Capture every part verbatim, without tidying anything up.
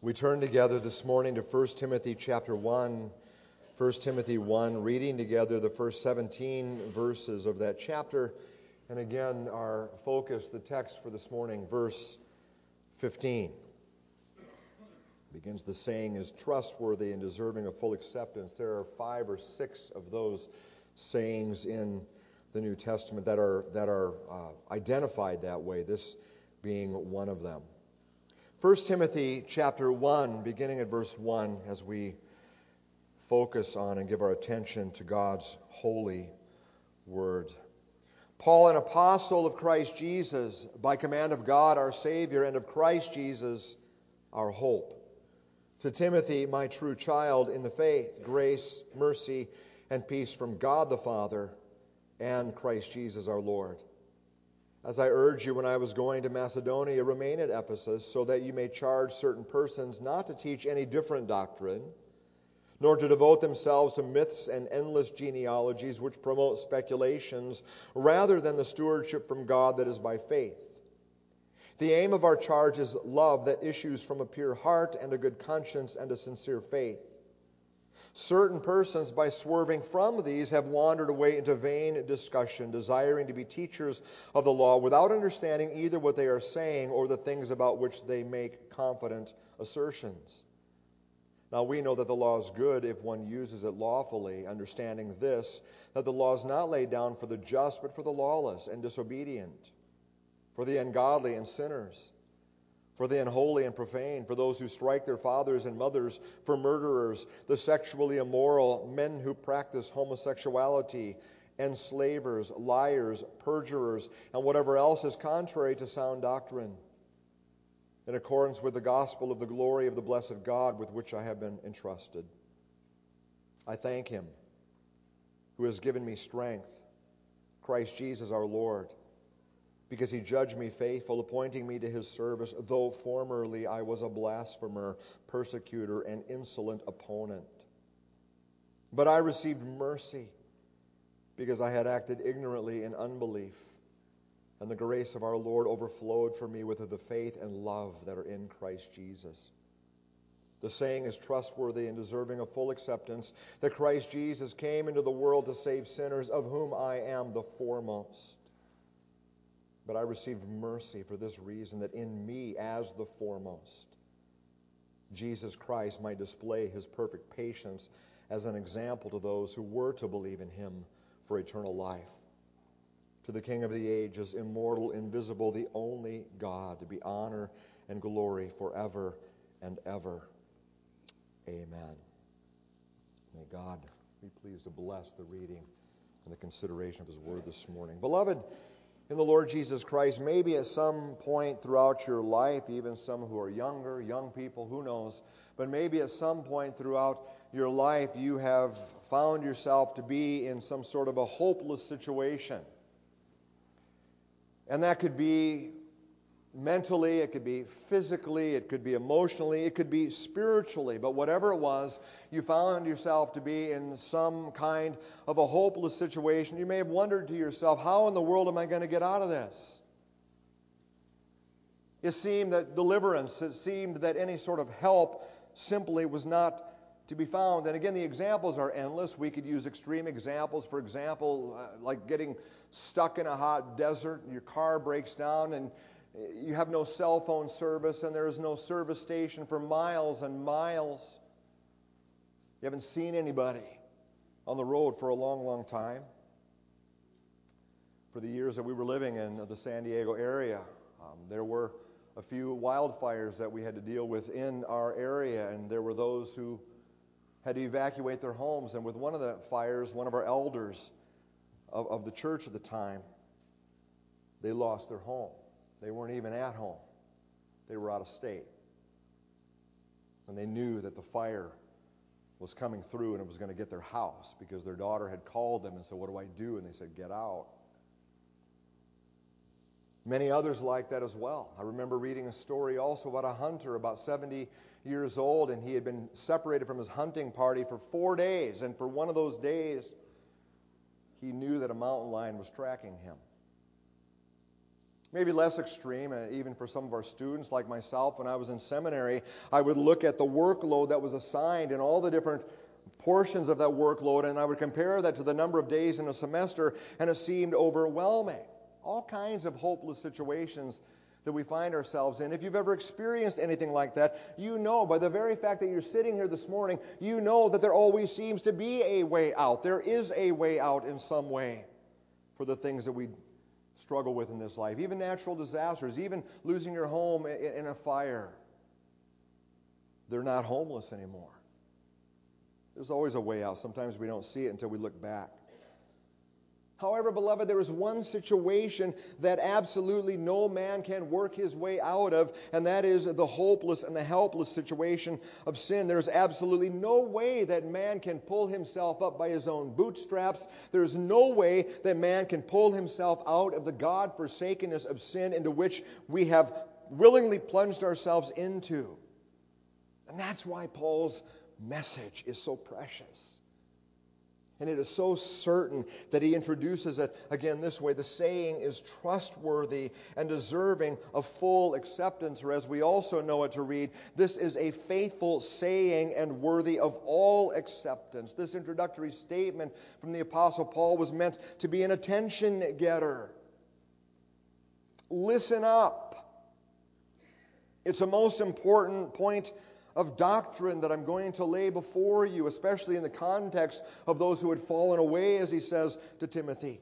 We turn together this morning to First Timothy chapter one, First Timothy one, reading together the first seventeen verses of that chapter. And again, our focus, the text for this morning, verse fifteen. Begins the saying is trustworthy and deserving of full acceptance. There are five or six of those sayings in the New Testament that are that are uh, identified that way, this being one of them. First Timothy chapter one, beginning at verse one, as we focus on and give our attention to God's holy word. Paul, an apostle of Christ Jesus, by command of God our Savior, and of Christ Jesus our hope. To Timothy, my true child in the faith, grace, mercy, and peace from God the Father and Christ Jesus our Lord. As I urged you when I was going to Macedonia, remain at Ephesus, so that you may charge certain persons not to teach any different doctrine, nor to devote themselves to myths and endless genealogies which promote speculations, rather than the stewardship from God that is by faith. The aim of our charge is love that issues from a pure heart and a good conscience and a sincere faith. Certain persons, by swerving from these, have wandered away into vain discussion, desiring to be teachers of the law without understanding either what they are saying or the things about which they make confident assertions. Now we know that the law is good if one uses it lawfully, understanding this, that the law is not laid down for the just, but for the lawless and disobedient, for the ungodly and sinners, for the unholy and profane, for those who strike their fathers and mothers, for murderers, the sexually immoral, men who practice homosexuality, enslavers, liars, perjurers, and whatever else is contrary to sound doctrine, in accordance with the gospel of the glory of the blessed God with which I have been entrusted. I thank Him who has given me strength, Christ Jesus our Lord, because He judged me faithful, appointing me to His service, though formerly I was a blasphemer, persecutor, and insolent opponent. But I received mercy, because I had acted ignorantly in unbelief, and the grace of our Lord overflowed for me with the faith and love that are in Christ Jesus. The saying is trustworthy and deserving of full acceptance, that Christ Jesus came into the world to save sinners, of whom I am the foremost. But I received mercy for this reason, that in me, as the foremost, Jesus Christ might display His perfect patience as an example to those who were to believe in Him for eternal life. To the King of the ages, immortal, invisible, the only God, to be honor and glory forever and ever. Amen. May God be pleased to bless the reading and the consideration of His word this morning. Beloved, in the Lord Jesus Christ, maybe at some point throughout your life, even some who are younger, young people, who knows, but maybe at some point throughout your life you have found yourself to be in some sort of a hopeless situation. And that could be mentally, it could be physically, it could be emotionally, it could be spiritually. But whatever it was, you found yourself to be in some kind of a hopeless situation. You may have wondered to yourself, how in the world am I going to get out of this? It seemed that deliverance, it seemed that any sort of help simply was not to be found. And again, the examples are endless. We could use extreme examples. For example, uh, like getting stuck in a hot desert, your car breaks down and you have no cell phone service, and there is no service station for miles and miles. You haven't seen anybody on the road for a long, long time. For the years that we were living in the San Diego area, um, there were a few wildfires that we had to deal with in our area, and there were those who had to evacuate their homes. And with one of the fires, one of our elders of, of the church at the time, they lost their home. They weren't even at home. They were out of state. And they knew that the fire was coming through and it was going to get their house, because their daughter had called them and said, "What do I do?" And they said, "Get out." Many others like that as well. I remember reading a story also about a hunter about seventy years old, and he had been separated from his hunting party for four days. And for one of those days, he knew that a mountain lion was tracking him. Maybe less extreme, uh, even for some of our students like myself. When I was in seminary, I would look at the workload that was assigned and all the different portions of that workload, and I would compare that to the number of days in a semester, and it seemed overwhelming. All kinds of hopeless situations that we find ourselves in. If you've ever experienced anything like that, you know by the very fact that you're sitting here this morning, you know that there always seems to be a way out. There is a way out in some way for the things that we struggle with in this life. Even natural disasters, even losing your home in a fire. They're not homeless anymore. There's always a way out. Sometimes we don't see it until we look back. However, beloved, there is one situation that absolutely no man can work his way out of, and that is the hopeless and the helpless situation of sin. There is absolutely no way that man can pull himself up by his own bootstraps. There is no way that man can pull himself out of the God-forsakenness of sin into which we have willingly plunged ourselves into. And that's why Paul's message is so precious. And it is so certain that he introduces it again this way. The saying is trustworthy and deserving of full acceptance, or as we also know it to read, this is a faithful saying and worthy of all acceptance. This introductory statement from the Apostle Paul was meant to be an attention getter. Listen up. It's a most important point of doctrine that I'm going to lay before you, especially in the context of those who had fallen away, as he says to Timothy.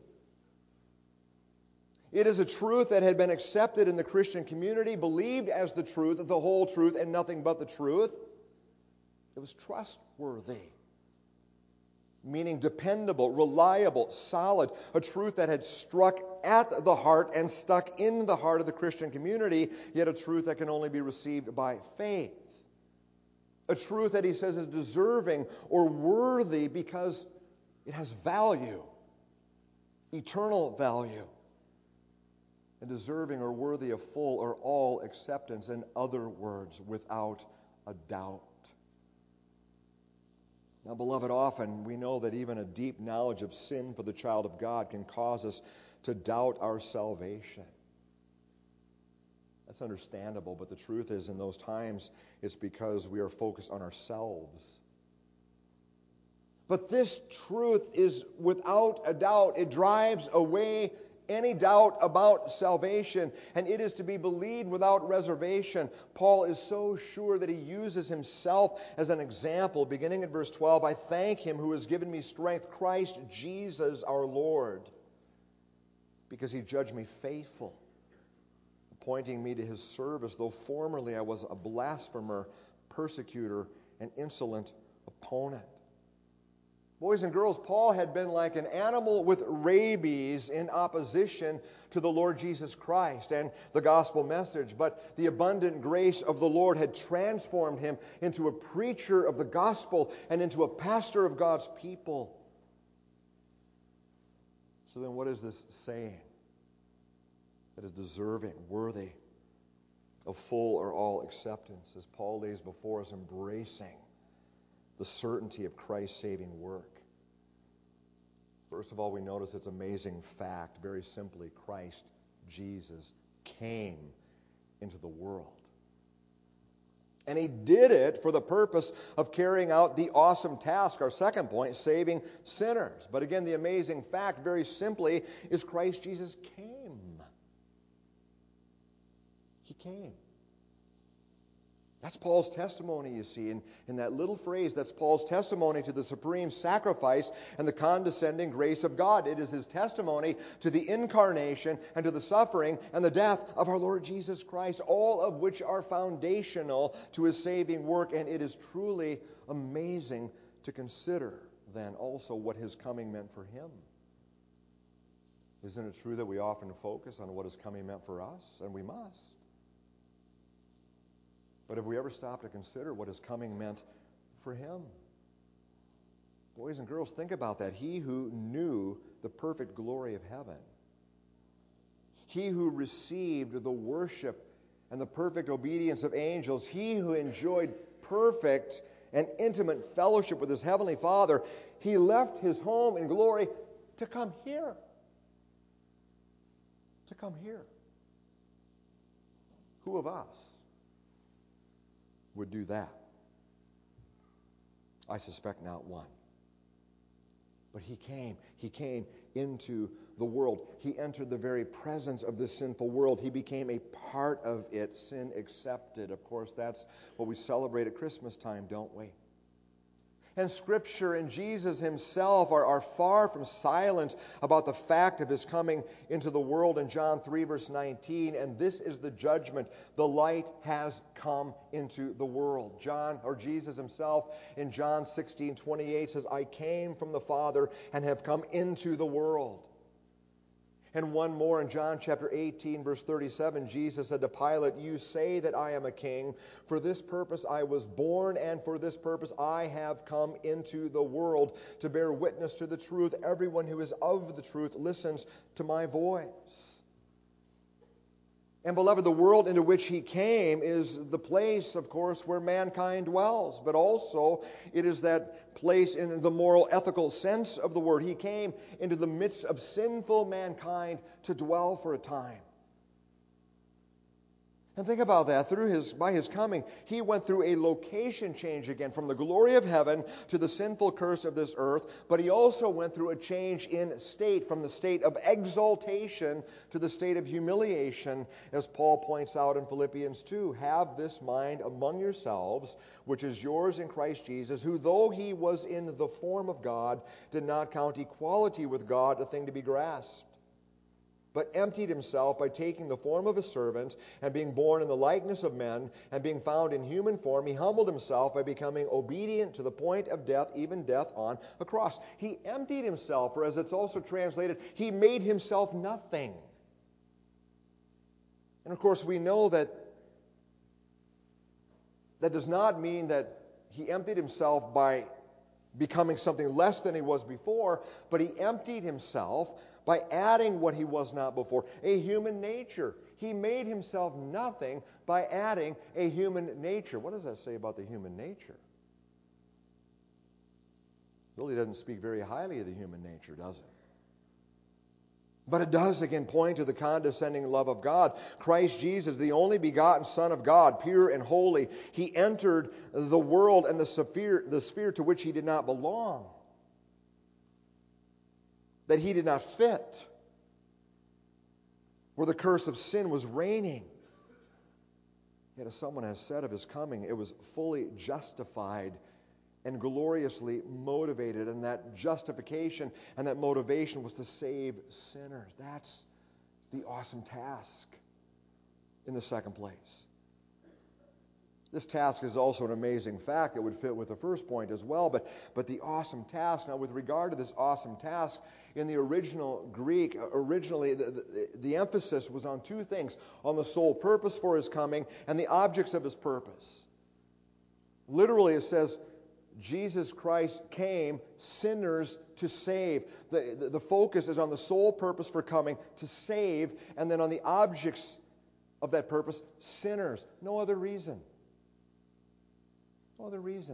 It is a truth that had been accepted in the Christian community, believed as the truth, the whole truth, and nothing but the truth. It was trustworthy, meaning dependable, reliable, solid, a truth that had struck at the heart and stuck in the heart of the Christian community, yet a truth that can only be received by faith. A truth that he says is deserving or worthy because it has value, eternal value, and deserving or worthy of full or all acceptance. In other words, without a doubt. Now, beloved, often we know that even a deep knowledge of sin for the child of God can cause us to doubt our salvation. That's understandable, but the truth is in those times it's because we are focused on ourselves. But this truth is without a doubt, it drives away any doubt about salvation, and it is to be believed without reservation. Paul is so sure that he uses himself as an example. Beginning at verse twelve, I thank him who has given me strength, Christ Jesus our Lord, because he judged me faithful, appointing me to his service, though formerly I was a blasphemer, persecutor, and insolent opponent. Boys and girls, Paul had been like an animal with rabies in opposition to the Lord Jesus Christ and the gospel message, but the abundant grace of the Lord had transformed him into a preacher of the gospel and into a pastor of God's people. So then what is this saying that is deserving, worthy of full or all acceptance, as Paul lays before us, embracing the certainty of Christ's saving work? First of all, we notice its amazing fact. Very simply, Christ Jesus came into the world. And he did it for the purpose of carrying out the awesome task, our second point, saving sinners. But again, the amazing fact, very simply, is Christ Jesus came. He came. That's Paul's testimony, you see. In, in that little phrase, that's Paul's testimony to the supreme sacrifice and the condescending grace of God. It is his testimony to the incarnation and to the suffering and the death of our Lord Jesus Christ, all of which are foundational to his saving work. And it is truly amazing to consider, then, also what his coming meant for him. Isn't it true that we often focus on what his coming meant for us? And we must. But have we ever stopped to consider what his coming meant for him? Boys and girls, think about that. He who knew the perfect glory of heaven, he who received the worship and the perfect obedience of angels, he who enjoyed perfect and intimate fellowship with his heavenly Father, he left his home in glory to come here. To come here. Who of us would do that? I suspect not one. But he came. He came into the world. He entered the very presence of this sinful world. He became a part of it, sin accepted. Of course, that's what we celebrate at Christmas time, don't we? And Scripture and Jesus himself are, are far from silent about the fact of his coming into the world in John three, verse nineteen. And this is the judgment. The light has come into the world. John, or Jesus himself, in John sixteen, twenty-eight says, I came from the Father and have come into the world. And one more in John chapter eighteen, verse thirty-seven, Jesus said to Pilate, you say that I am a king. For this purpose I was born, and for this purpose I have come into the world, to bear witness to the truth. Everyone who is of the truth listens to my voice. And beloved, the world into which he came is the place, of course, where mankind dwells. But also, it is that place in the moral, ethical sense of the word. He came into the midst of sinful mankind to dwell for a time. And think about that. Through his, by his coming, he went through a location change again, from the glory of heaven to the sinful curse of this earth. But he also went through a change in state, from the state of exaltation to the state of humiliation, as Paul points out in Philippians two. Have this mind among yourselves, which is yours in Christ Jesus, who, though he was in the form of God, did not count equality with God a thing to be grasped, but emptied himself by taking the form of a servant, and being born in the likeness of men, and being found in human form, he humbled himself by becoming obedient to the point of death, even death on a cross. He emptied himself, or as it's also translated, he made himself nothing. And of course, we know that that does not mean that he emptied himself by becoming something less than he was before, but he emptied himself by adding what he was not before, a human nature. He made himself nothing by adding a human nature. What does that say about the human nature? Really doesn't speak very highly of the human nature, does it? But it does again point to the condescending love of God. Christ Jesus, the only begotten Son of God, pure and holy, he entered the world and the sphere, the sphere to which he did not belong, that he did not fit, where the curse of sin was reigning. Yet as someone has said of his coming, it was fully justified and gloriously motivated, and that justification and that motivation was to save sinners. That's the awesome task in the second place. This task is also an amazing fact that would fit with the first point as well, but, but the awesome task, now with regard to this awesome task, in the original Greek, originally the, the, the emphasis was on two things, on the sole purpose for his coming and the objects of his purpose. Literally it says, Jesus Christ came sinners to save. The, the, the focus is on the sole purpose for coming, to save, and then on the objects of that purpose, sinners. No other reason. No other reason.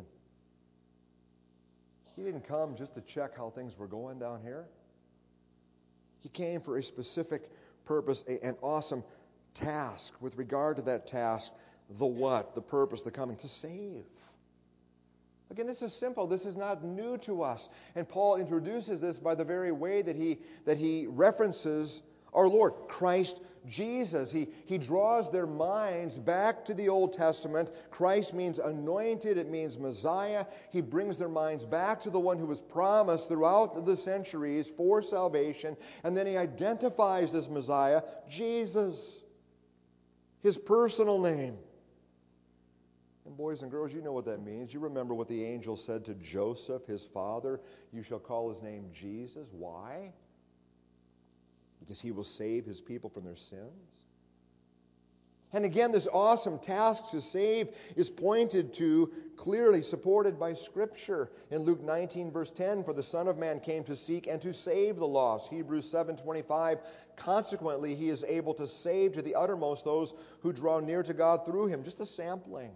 He didn't come just to check how things were going down here. He came for a specific purpose, a, an awesome task. With regard to that task, the what, the purpose, the coming, to save. Again, this is simple. This is not new to us. And Paul introduces this by the very way that he, that he references our Lord, Christ Jesus. He, he draws their minds back to the Old Testament. Christ means anointed. It means Messiah. He brings their minds back to the one who was promised throughout the centuries for salvation. And then he identifies this Messiah, Jesus, his personal name. And boys and girls, you know what that means. You remember what the angel said to Joseph, his father. You shall call his name Jesus. Why? Because he will save his people from their sins. And again, this awesome task to save is pointed to, clearly supported by Scripture. In Luke nineteen, verse ten, for the Son of Man came to seek and to save the lost. Hebrews seven twenty-five, consequently, he is able to save to the uttermost those who draw near to God through him. Just a sampling.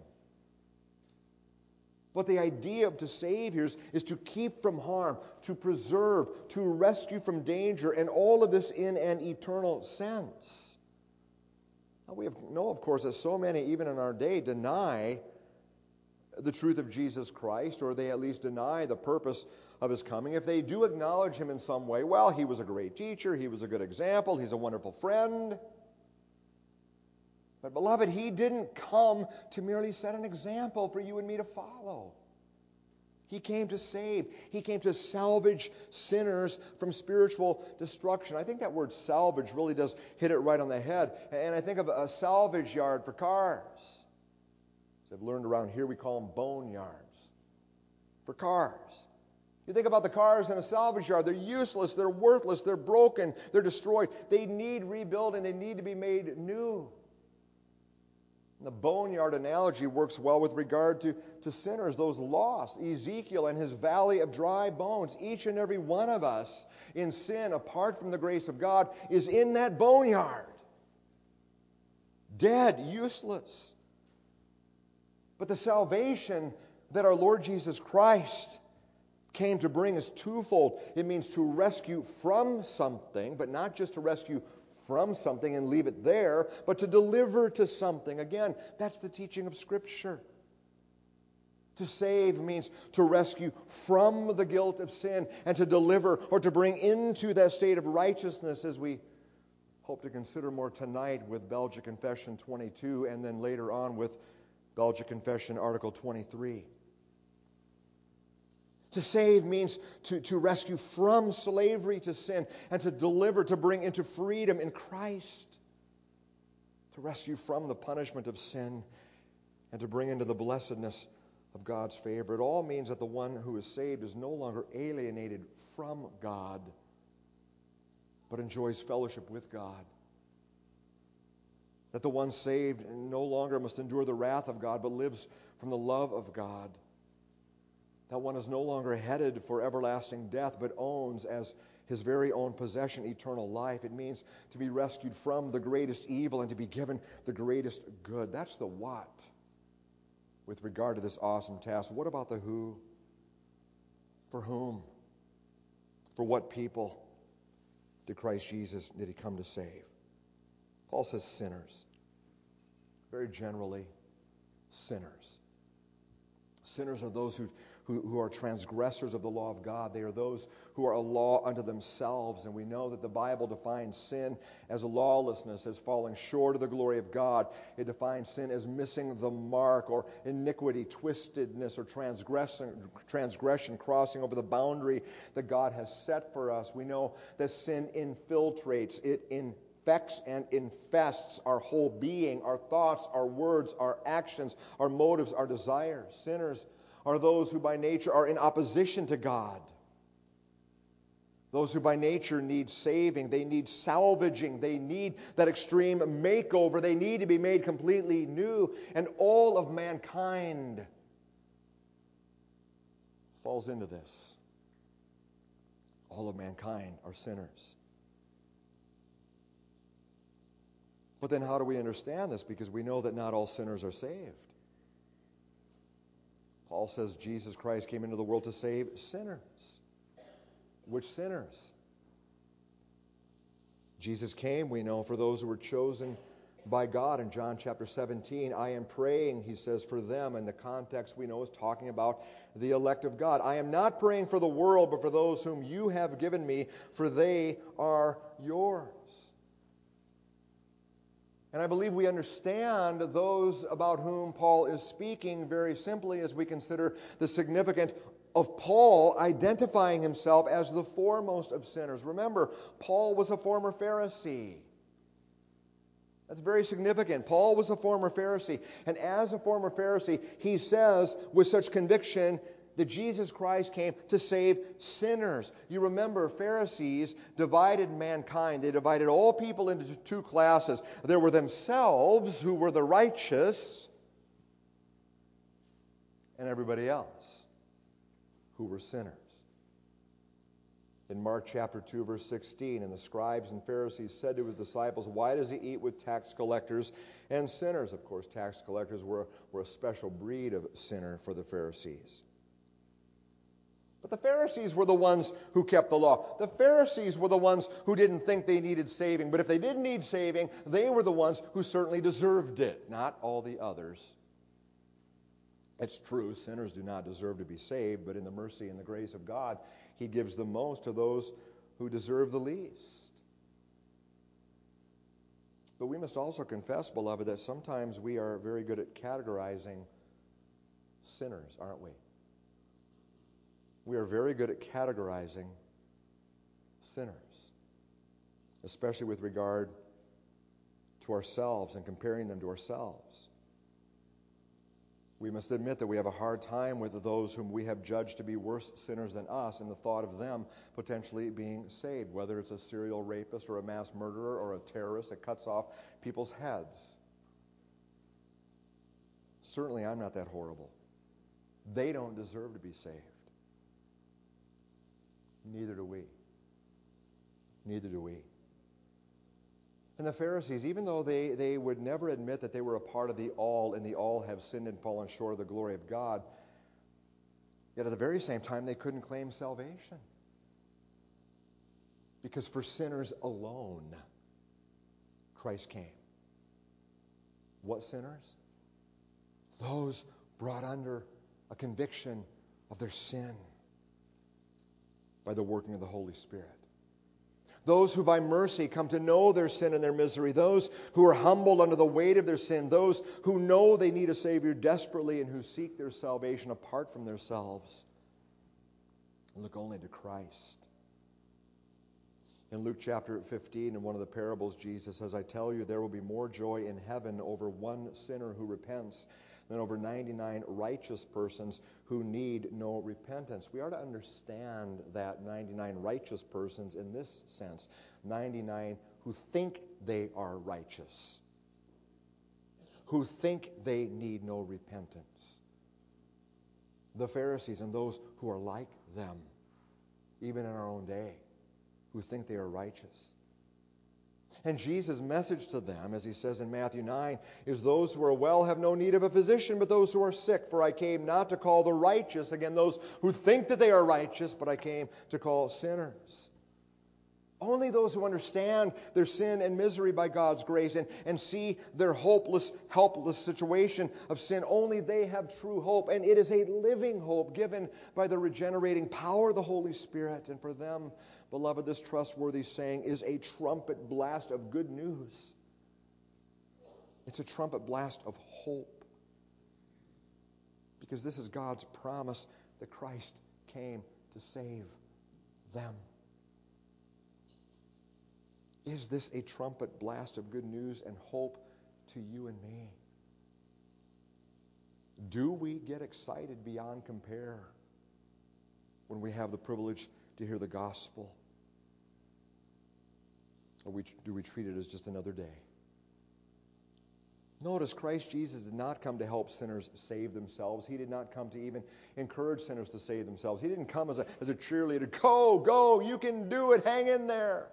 But the idea of to save here is, is to keep from harm, to preserve, to rescue from danger, and all of this in an eternal sense. Now, we have, know, of course, that so many, even in our day, deny the truth of Jesus Christ, or they at least deny the purpose of his coming. If they do acknowledge him in some way, well, he was a great teacher, he was a good example, he's a wonderful friend. But beloved, he didn't come to merely set an example for you and me to follow. He came to save. He came to salvage sinners from spiritual destruction. I think that word salvage really does hit it right on the head. And I think of a salvage yard for cars. As I've learned around here, we call them bone yards for cars. You think about the cars in a salvage yard. They're useless. They're worthless. They're broken. They're destroyed. They need rebuilding. They need to be made new. And the boneyard analogy works well with regard to, to sinners, those lost. Ezekiel and his valley of dry bones, each and every one of us in sin, apart from the grace of God, is in that boneyard. Dead, useless. But the salvation that our Lord Jesus Christ came to bring is twofold. It means to rescue from something, but not just to rescue from something and leave it there, but to deliver to something. Again, that's the teaching of Scripture. To save means to rescue from the guilt of sin and to deliver or to bring into that state of righteousness, as we hope to consider more tonight with Belgic Confession twenty-two and then later on with Belgic Confession Article twenty-three. To save means to, to rescue from slavery to sin and to deliver, to bring into freedom in Christ. To rescue from the punishment of sin and to bring into the blessedness of God's favor. It all means that the one who is saved is no longer alienated from God, but enjoys fellowship with God. That the one saved no longer must endure the wrath of God, but lives from the love of God. That one is no longer headed for everlasting death, but owns as his very own possession eternal life. It means to be rescued from the greatest evil and to be given the greatest good. That's the what with regard to this awesome task. What about the who? For whom? For what people did Christ Jesus, did he come to save? Paul says sinners. Very generally, sinners. Sinners are those who, who, who are transgressors of the law of God. They are those who are a law unto themselves. And we know that the Bible defines sin as lawlessness, as falling short of the glory of God. It defines sin as missing the mark, or iniquity, twistedness, or transgression, transgression, crossing over the boundary that God has set for us. We know that sin infiltrates, it infiltrates. Infects and infests our whole being, our thoughts, our words, our actions, our motives, our desires. Sinners are those who by nature are in opposition to God. Those who by nature need saving, they need salvaging, they need that extreme makeover, they need to be made completely new. And all of mankind falls into this. All of mankind are sinners. But then how do we understand this? Because we know that not all sinners are saved. Paul says Jesus Christ came into the world to save sinners. Which sinners? Jesus came, we know, for those who were chosen by God. In John chapter seventeen, I am praying, he says, for them. And the context we know is talking about the elect of God. I am not praying for the world, but for those whom you have given me, for they are yours. And I believe we understand those about whom Paul is speaking very simply as we consider the significance of Paul identifying himself as the foremost of sinners. Remember, Paul was a former Pharisee. That's very significant. Paul was a former Pharisee. And as a former Pharisee, he says with such conviction that Jesus Christ came to save sinners. You remember, Pharisees divided mankind. They divided all people into two classes. There were themselves, who were the righteous, and everybody else, who were sinners. In Mark chapter two, verse sixteen, and the scribes and Pharisees said to his disciples, why does he eat with tax collectors and sinners? Of course, tax collectors were, were a special breed of sinner for the Pharisees. But the Pharisees were the ones who kept the law. The Pharisees were the ones who didn't think they needed saving. But if they did need saving, they were the ones who certainly deserved it, not all the others. It's true, sinners do not deserve to be saved, but in the mercy and the grace of God, He gives the most to those who deserve the least. But we must also confess, beloved, that sometimes we are very good at categorizing sinners, aren't we? We are very good at categorizing sinners, especially with regard to ourselves and comparing them to ourselves. We must admit that we have a hard time with those whom we have judged to be worse sinners than us in the thought of them potentially being saved, whether it's a serial rapist or a mass murderer or a terrorist that cuts off people's heads. Certainly, I'm not that horrible. They don't deserve to be saved. Neither do we. Neither do we. And the Pharisees, even though they, they would never admit that they were a part of the all, and the all have sinned and fallen short of the glory of God, yet at the very same time they couldn't claim salvation. Because for sinners alone, Christ came. What sinners? Those brought under a conviction of their sin by the working of the Holy Spirit. Those who by mercy come to know their sin and their misery. Those who are humbled under the weight of their sin. Those who know they need a Savior desperately and who seek their salvation apart from themselves and look only to Christ. In Luke chapter fifteen, in one of the parables, Jesus says, I tell you, there will be more joy in heaven over one sinner who repents than over ninety-nine righteous persons who need no repentance. We are to understand that ninety-nine righteous persons in this sense, ninety-nine who think they are righteous, who think they need no repentance. The Pharisees and those who are like them, even in our own day, who think they are righteous. And Jesus' message to them, as he says in Matthew nine, is those who are well have no need of a physician, but those who are sick. For I came not to call the righteous, again, those who think that they are righteous, but I came to call sinners. Only those who understand their sin and misery by God's grace and, and see their hopeless, helpless situation of sin, only they have true hope. And it is a living hope given by the regenerating power of the Holy Spirit. And for them, beloved, this trustworthy saying is a trumpet blast of good news. It's a trumpet blast of hope. Because this is God's promise that Christ came to save them. Is this a trumpet blast of good news and hope to you and me? Do we get excited beyond compare when we have the privilege to hear the gospel? Or we, do we treat it as just another day? Notice Christ Jesus did not come to help sinners save themselves. He did not come to even encourage sinners to save themselves. He didn't come as a, as a cheerleader. Go, go, you can do it, hang in there.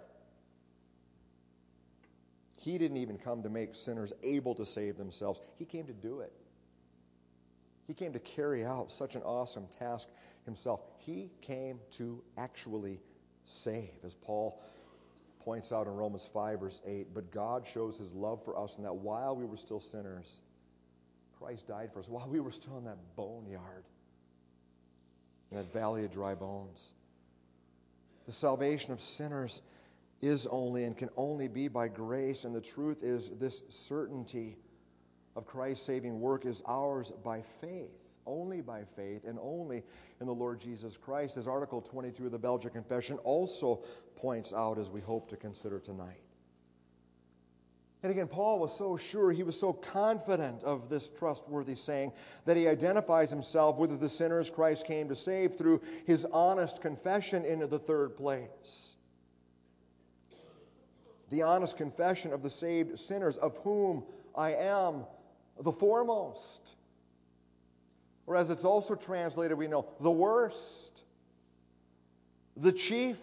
He didn't even come to make sinners able to save themselves. He came to do it. He came to carry out such an awesome task himself. He came to actually save, as Paul points out in Romans five, verse eight. But God shows his love for us in that while we were still sinners, Christ died for us. While we were still in that boneyard, in that valley of dry bones. The salvation of sinners is only and can only be by grace. And the truth is, this certainty of Christ's saving work is ours by faith. Only by faith and only in the Lord Jesus Christ. As Article twenty-two of the Belgic Confession also points out, as we hope to consider tonight. And again, Paul was so sure, he was so confident of this trustworthy saying that he identifies himself with the sinners Christ came to save through his honest confession in the third place. The honest confession of the saved sinners, of whom I am the foremost. Or as it's also translated, we know, the worst, the chief.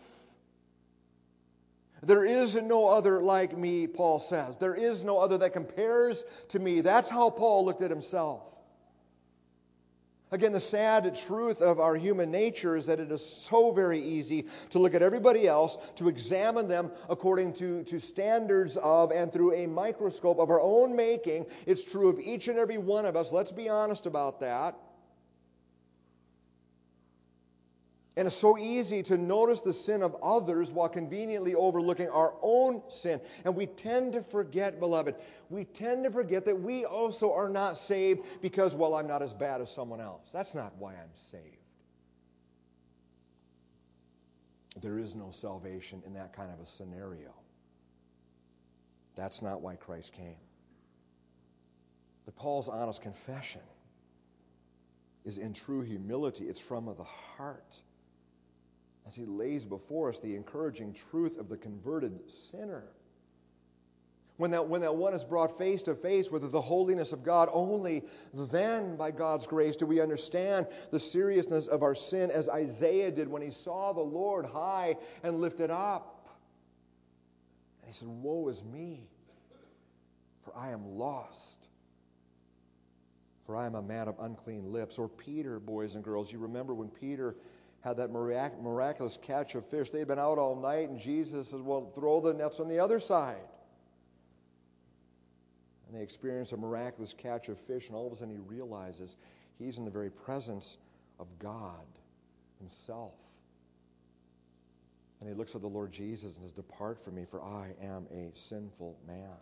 There is no other like me, Paul says. There is no other that compares to me. That's how Paul looked at himself. Again, the sad truth of our human nature is that it is so very easy to look at everybody else, to examine them according to, to standards of and through a microscope of our own making. It's true of each and every one of us. Let's be honest about that. And it's so easy to notice the sin of others while conveniently overlooking our own sin. And we tend to forget, beloved, we tend to forget that we also are not saved because, well, I'm not as bad as someone else. That's not why I'm saved. There is no salvation in that kind of a scenario. That's not why Christ came. But Paul's honest confession is in true humility. It's from the heart, as he lays before us the encouraging truth of the converted sinner. When that, when that one is brought face to face with the holiness of God, only then, by God's grace, do we understand the seriousness of our sin, as Isaiah did when he saw the Lord high and lifted up. And he said, "Woe is me, for I am lost. For I am a man of unclean lips." Or Peter, boys and girls, you remember when Peter had that mirac- miraculous catch of fish. They had been out all night, and Jesus says, "Well, throw the nets on the other side." And they experience a miraculous catch of fish, and all of a sudden he realizes he's in the very presence of God himself. And he looks at the Lord Jesus and says, "Depart from me, for I am a sinful man."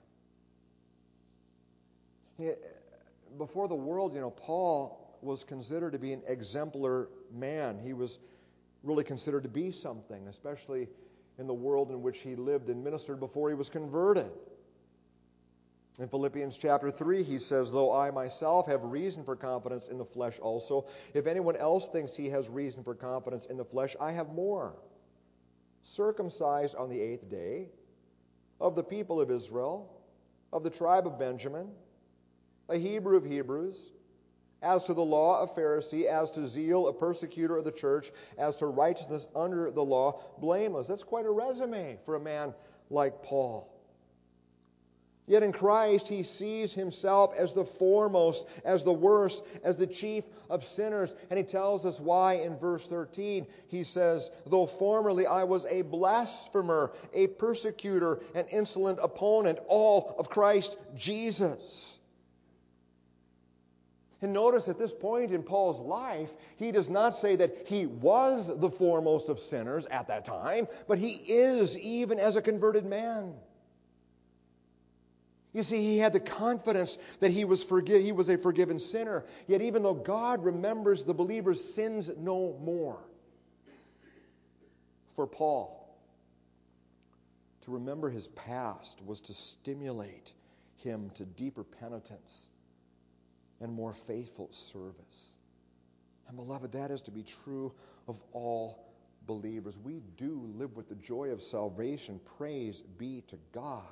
He, before the world, you know, Paul was considered to be an exemplar man. He was really considered to be something, especially in the world in which he lived and ministered before he was converted. In Philippians chapter three, he says, "Though I myself have reason for confidence in the flesh also, if anyone else thinks he has reason for confidence in the flesh, I have more. Circumcised on the eighth day, of the people of Israel, of the tribe of Benjamin, a Hebrew of Hebrews, as to the law, a Pharisee, as to zeal, a persecutor of the church, as to righteousness under the law, blameless." That's quite a resume for a man like Paul. Yet in Christ, he sees himself as the foremost, as the worst, as the chief of sinners. And he tells us why in verse thirteen. He says, "Though formerly I was a blasphemer, a persecutor, an insolent opponent, all of Christ Jesus." And notice at this point in Paul's life, he does not say that he was the foremost of sinners at that time, but he is even as a converted man. You see, he had the confidence that he was forgi- he was a forgiven sinner. Yet even though God remembers the believer's sins no more, for Paul, to remember his past was to stimulate him to deeper penitence and more faithful service. And beloved, that is to be true of all believers. We do live with the joy of salvation. Praise be to God.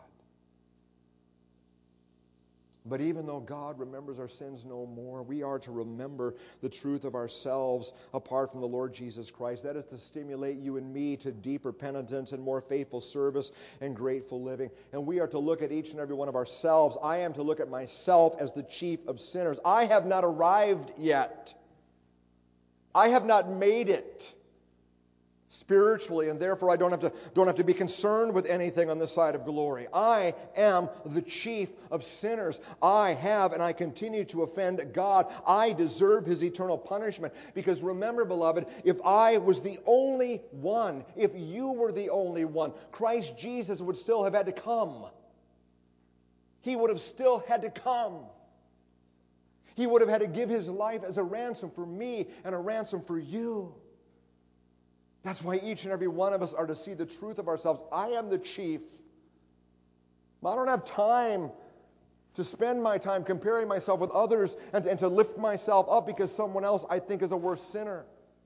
But even though God remembers our sins no more, we are to remember the truth of ourselves apart from the Lord Jesus Christ. That is to stimulate you and me to deeper penitence and more faithful service and grateful living. And we are to look at each and every one of ourselves. I am to look at myself as the chief of sinners. I have not arrived yet. I have not made it spiritually, and therefore I don't have to don't have to be concerned with anything on this side of glory. I am the chief of sinners. I have and I continue to offend God. I deserve His eternal punishment. Because remember, beloved, if I was the only one, if you were the only one, Christ Jesus would still have had to come. He would have still had to come. He would have had to give His life as a ransom for me and a ransom for you. That's why each and every one of us are to see the truth of ourselves. I am the chief. I don't have time to spend my time comparing myself with others and, and to lift myself up because someone else I think is a worse sinner.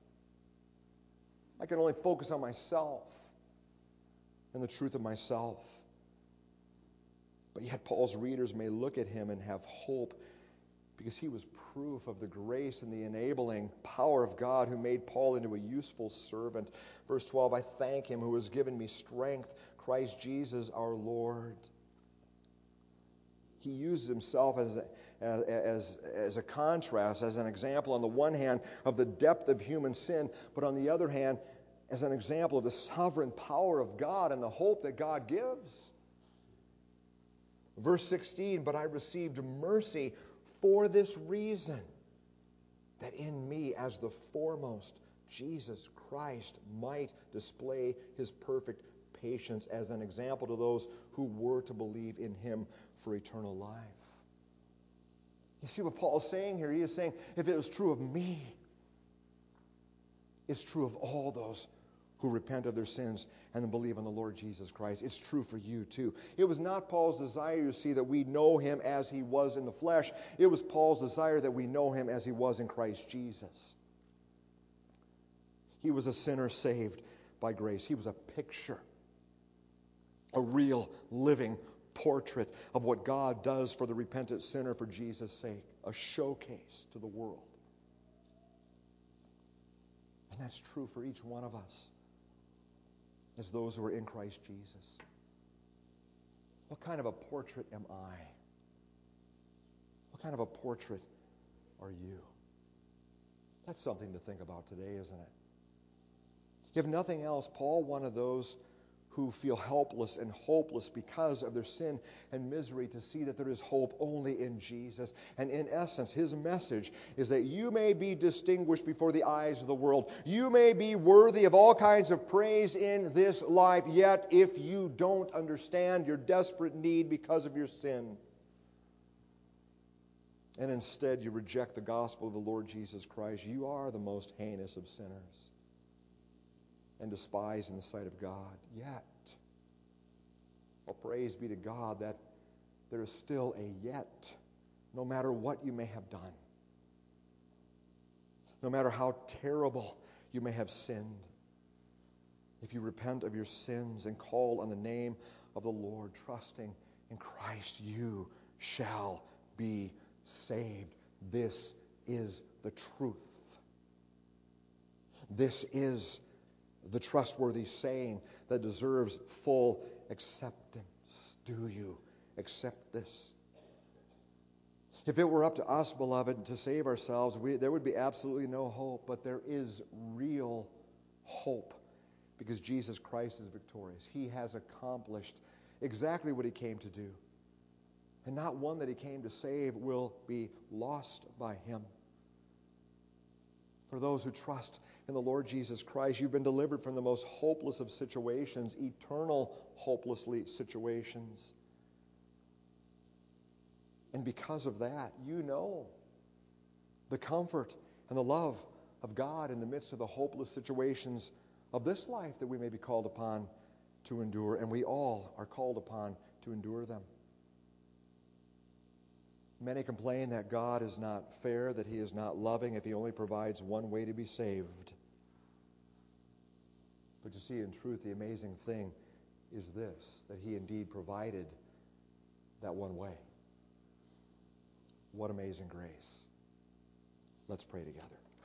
I can only focus on myself and the truth of myself. But yet Paul's readers may look at him and have hope, because he was proof of the grace and the enabling power of God who made Paul into a useful servant. Verse twelve, "I thank Him who has given me strength, Christ Jesus our Lord." He uses himself as, a, as, as, as a contrast, as an example, on the one hand, of the depth of human sin, but on the other hand, as an example of the sovereign power of God and the hope that God gives. Verse sixteen, but I received mercy for this reason, that in me, as the foremost, Jesus Christ might display his perfect patience as an example to those who were to believe in him for eternal life. You see what Paul is saying here? He is saying, if it was true of me, it's true of all those who repent of their sins and then believe on the Lord Jesus Christ. It's true for you too. It was not Paul's desire, you see, that we know him as he was in the flesh. It was Paul's desire that we know him as he was in Christ Jesus. He was a sinner saved by grace. He was a picture, a real living portrait of what God does for the repentant sinner for Jesus' sake, a showcase to the world. And that's true for each one of us as those who are in Christ Jesus. What kind of a portrait am I? What kind of a portrait are you? That's something to think about today, isn't it? If nothing else, Paul wanted those who feel helpless and hopeless because of their sin and misery to see that there is hope only in Jesus. And in essence, his message is that you may be distinguished before the eyes of the world. You may be worthy of all kinds of praise in this life, yet if you don't understand your desperate need because of your sin, and instead you reject the gospel of the Lord Jesus Christ, you are the most heinous of sinners and despised in the sight of God. Yet, well, praise be to God that there is still a yet, no matter what you may have done, no matter how terrible you may have sinned. If you repent of your sins and call on the name of the Lord, trusting in Christ, you shall be saved. This is the truth. This is the trustworthy saying that deserves full acceptance. Do you accept this? If it were up to us, beloved, to save ourselves, we, there would be absolutely no hope. But there is real hope because Jesus Christ is victorious. He has accomplished exactly what he came to do. And not one that he came to save will be lost by him. For those who trust in the Lord Jesus Christ, you've been delivered from the most hopeless of situations, eternal hopelessly situations. And because of that, you know the comfort and the love of God in the midst of the hopeless situations of this life that we may be called upon to endure, and we all are called upon to endure them. Many complain that God is not fair, that he is not loving if he only provides one way to be saved. But you see, in truth, the amazing thing is this, that he indeed provided that one way. What amazing grace. Let's pray together.